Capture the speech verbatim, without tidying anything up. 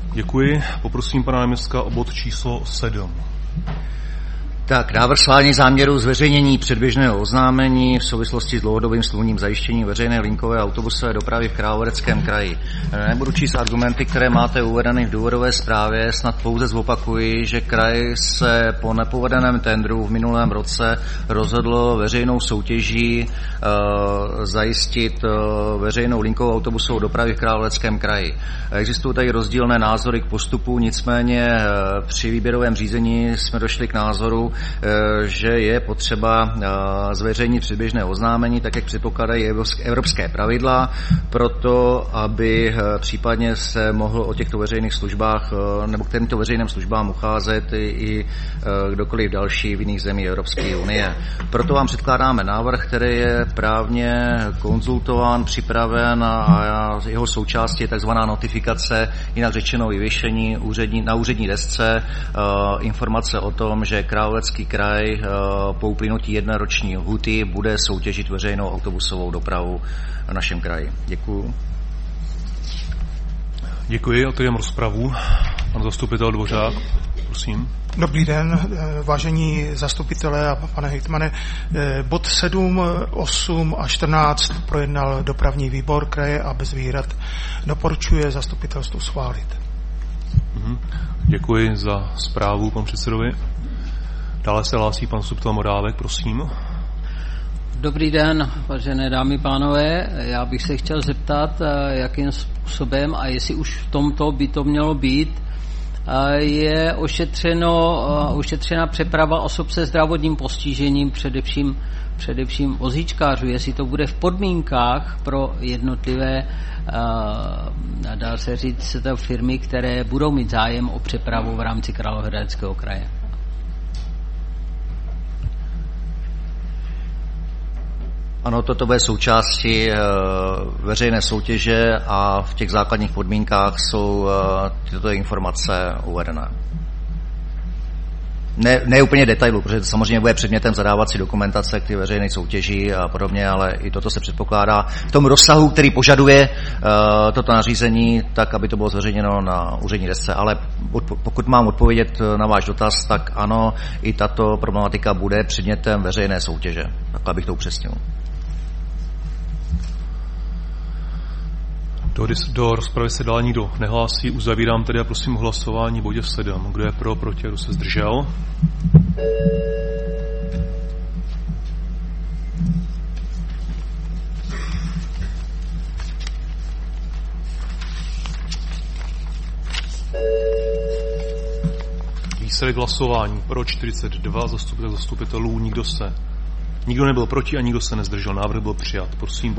Děkuji. Poprosím pana náměstka o bod číslo sedm. Tak, návrh schválení záměru zveřejnění předběžného oznámení v souvislosti s dlouhodobým smluvním zajištěním veřejné linkové autobusové dopravy v Královéhradeckém kraji. Nebudu číst argumenty, které máte uvedeny v důvodové zprávě, snad pouze zopakuji, že kraj se po nepovedeném tendru v minulém roce rozhodl veřejnou soutěží uh, zajistit uh, veřejnou linkovou autobusovou dopravu v Královéhradeckém kraji. Existují tady rozdílné názory k postupu, nicméně uh, při výběrovém řízení jsme došli k názoru, že je potřeba zveřejnit předběžné oznámení, tak jak předpokládají evropské pravidla, proto aby případně se mohl o těchto veřejných službách nebo k těmto veřejným službám ucházet i kdokoliv další v jiných zemí Evropské unie. Proto vám předkládáme návrh, který je právně konzultován, připraven a jeho součástí je takzvaná notifikace, jinak řečeno vyvěšení úřední, na úřední desce informace o tom, že Královéhradecký kraj po uplynutí jednoroční lhůty bude soutěžit veřejnou autobusovou dopravu v našem kraji. Děkuju. Děkuji, otevírám rozpravu. Pan zastupitel Dvořák, prosím. Dobrý den, vážení zastupitelé a pane hejtmane. Bod sedm, osm a čtrnáct projednal dopravní výbor kraje a bez výhrad doporučuje zastupitelstvu schválit. Děkuji za zprávu, pan předsedovi. Dále se hlásí pan zastupitel Morávek, prosím. Dobrý den, vážené dámy a pánové. Já bych se chtěl zeptat, jakým způsobem a jestli už v tomto by to mělo být, je ošetřeno, ošetřena přeprava osob se zdravotním postižením, především, především vozíčkářů, jestli to bude v podmínkách pro jednotlivé, dá se říct, firmy, které budou mít zájem o přepravu v rámci Královéhradeckého kraje. Ano, toto bude součástí e, veřejné soutěže a v těch základních podmínkách jsou e, tyto informace uvedené. Ne, ne úplně detailu, protože to samozřejmě bude předmětem zadávací dokumentace k ty veřejné soutěži a podobně, ale i toto se předpokládá v tom rozsahu, který požaduje e, toto nařízení, tak, aby to bylo zveřejněno na úřední desce. Ale odpo, pokud mám odpovědět na váš dotaz, tak ano, i tato problematika bude předmětem veřejné soutěže. Tak abych to upřesnil. Do, do rozpravy se dál nikdo nehlásí, uzavírám tedy a prosím hlasování v bodě sedm. Kdo je pro, proti, kdo se zdržel? Výsledek hlasování pro čtyřicet dva zastupitel, zastupitelů, nikdo se, nikdo nebyl proti a nikdo se nezdržel. Návrh byl přijat. Prosím.